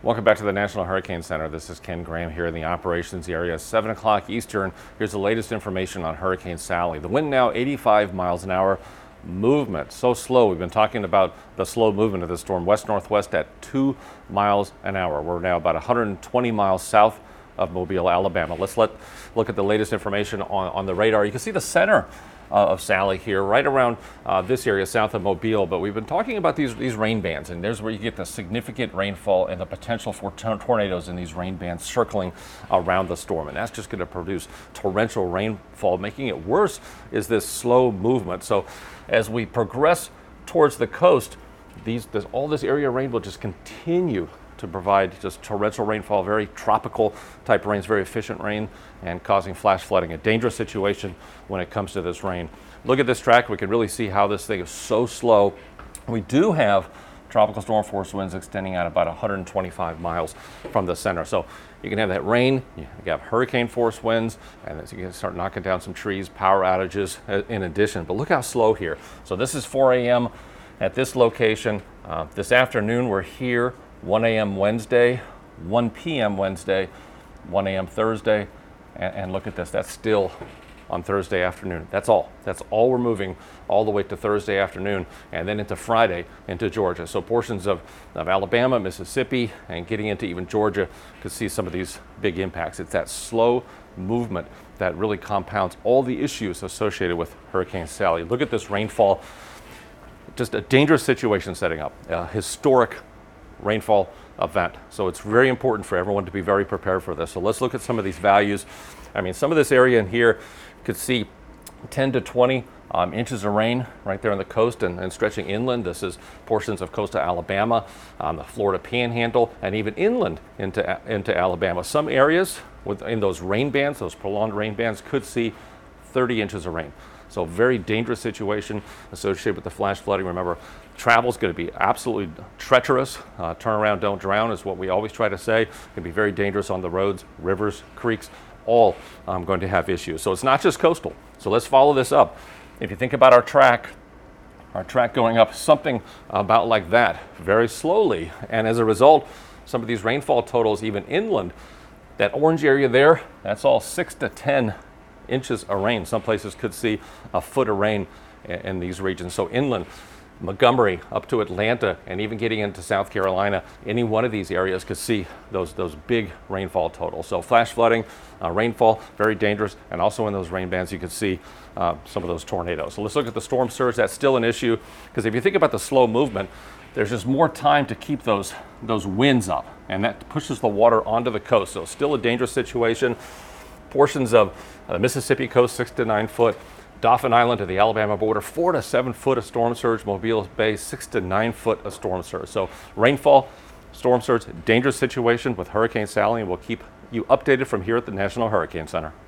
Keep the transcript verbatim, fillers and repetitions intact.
Welcome back to the National Hurricane Center. This is Ken Graham here in the operations area, seven o'clock Eastern. Here's the latest information on Hurricane Sally. The wind now eighty-five miles an hour. Movement so slow. We've been talking about the slow movement of the storm, west-northwest at two miles an hour. We're now about one hundred twenty miles south of Mobile, Alabama. Let's let, look at the latest information on, on the radar. You can see the center uh, of Sally here, right around uh, this area south of Mobile. But we've been talking about these, these rain bands, and there's where you get the significant rainfall and the potential for tor- tornadoes in these rain bands circling around the storm. And that's just going to produce torrential rainfall. Making it worse is this slow movement. So as we progress towards the coast, these this, all this area rain will just continue to provide just torrential rainfall, very tropical type rains, very efficient rain, and causing flash flooding. A dangerous situation when it comes to this rain. Look at this track. We can really see how this thing is so slow. We do have tropical storm force winds extending out about one hundred twenty-five miles from the center. So you can have that rain, you have hurricane force winds, and you can start knocking down some trees, power outages in addition. But look how slow here. So this is four a.m. at this location. Uh, this afternoon we're here, one a.m. Wednesday, one p.m. Wednesday, one a.m. Thursday, and, and look at this, that's still on Thursday afternoon. That's all. That's all we're moving all the way to Thursday afternoon and then into Friday into Georgia. So portions of, of Alabama, Mississippi, and getting into even Georgia could see some of these big impacts. It's that slow movement that really compounds all the issues associated with Hurricane Sally. Look at this rainfall. Just a dangerous situation setting up. A historic rainfall event. So it's very important for everyone to be very prepared for this. So let's look at some of these values. I mean, some of this area in here you could see ten to twenty um, inches of rain right there on the coast and, and stretching inland. This is portions of coastal Alabama, um, the Florida Panhandle, and even inland into into Alabama. Some areas within those rain bands, those prolonged rain bands, could see thirty inches of rain. So very dangerous situation associated with the flash flooding. Remember, travel is going to be absolutely treacherous. Uh, turn around, don't drown is what we always try to say. It can be very dangerous on the roads, rivers, creeks, all um, going to have issues. So it's not just coastal. So let's follow this up. If you think about our track, our track going up something about like that, very slowly. And as a result, some of these rainfall totals, even inland, that orange area there, that's all six to ten inches of rain. Some places could see a foot of rain in, in these regions. So inland, Montgomery up to Atlanta, and even getting into South Carolina, any one of these areas could see those those big rainfall totals. So flash flooding, uh, rainfall, very dangerous, and also in those rain bands you can see uh, some of those tornadoes. So let's look at the storm surge. That's still an issue because if you think about the slow movement, there's just more time to keep those those winds up, and that pushes the water onto the coast. So still a dangerous situation. Portions of the Mississippi coast, six to nine foot. Dauphin Island to the Alabama border, four to seven foot of storm surge. Mobile Bay, six to nine foot of storm surge. So rainfall, storm surge, dangerous situation with Hurricane Sally, and we'll keep you updated from here at the National Hurricane Center.